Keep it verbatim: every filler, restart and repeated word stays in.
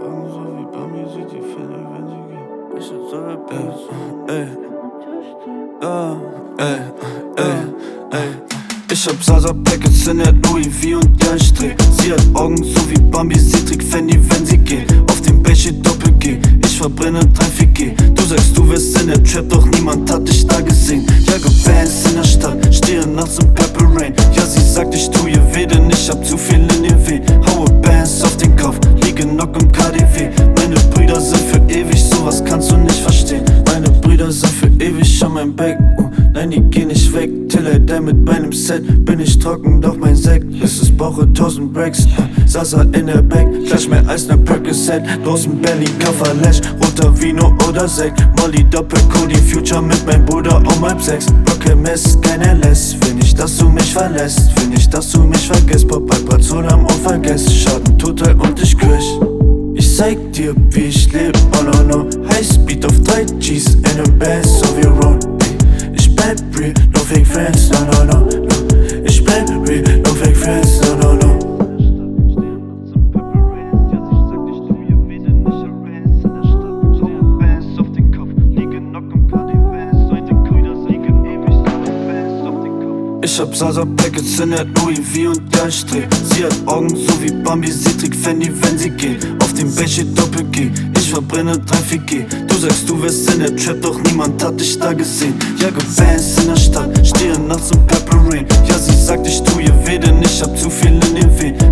Augen so wie Bambi, sieht die Fälle, wenn sie geht. Ich hab so Bass, ey, ja, ey, ey, ey. Ich hab Zaza Packets in der Louis V und ja, ich dreh. Sie hat Augen so wie Bambi, sie trägt Fendi, wenn sie geht. Auf dem Bett steht Doppel-G, ich verbrenne drei vier G. Du sagst, du wärst in der Trap, doch niemand hat dich da gesehen. Jage Bands in der Stadt, stehe nachts im Purple Rain. Ja, sie sagt, ich tu ihr weh, denn ich hab zu viel in ihr Weh. Haue Bands auf den Kopf, liege Knock im K D W. Meine Brüder sind für ewig, sowas kannst du nicht verstehen. Meine Brüder sind für ewig an meinem Back. uh, Nein, die gehen nicht weg, till I die mit meinem Set. Bin ich trocken, doch mein Sekt, bis es brauche tausend Breaks. uh, Sasa in der Back, klatsch mehr als ne Percocet. Draußen Berlin, Kaffer, Lash, roter Vino oder Sekt. Molly, Doppel, Cody, Future mit meinem Bruder um halb sechs. Rocke Mist, kein L S, will nicht, dass du mich verlässt. Will nicht, dass du mich vergisst, Pop, Alper, Zodam und vergesst. Schaden, Total und ich küch. Ich zeig dir, wie ich leb, oh no no. Highspeed auf drei Gs in a Bass, so wie Road. Ich bleib real, no fake friends, no no no, no. Ich bleib real, no fake friends, no no no. Ich hab Zaza Packets in der Louis V und ja, ich dreh. Sie hat Augen so wie Bambi, sie trägt Fendi, wenn sie geht. Auf dem Bett steht Doppel-G, ich verbrenne drei vier G. Du sagst, du wärst in der Trap, doch niemand hat dich da gesehen. Jage Bands in der Stadt, stehe nachts im Purple Rain. Ja, sie sagt, ich tu ihr weh, denn ich hab zu viel in ihr Weh.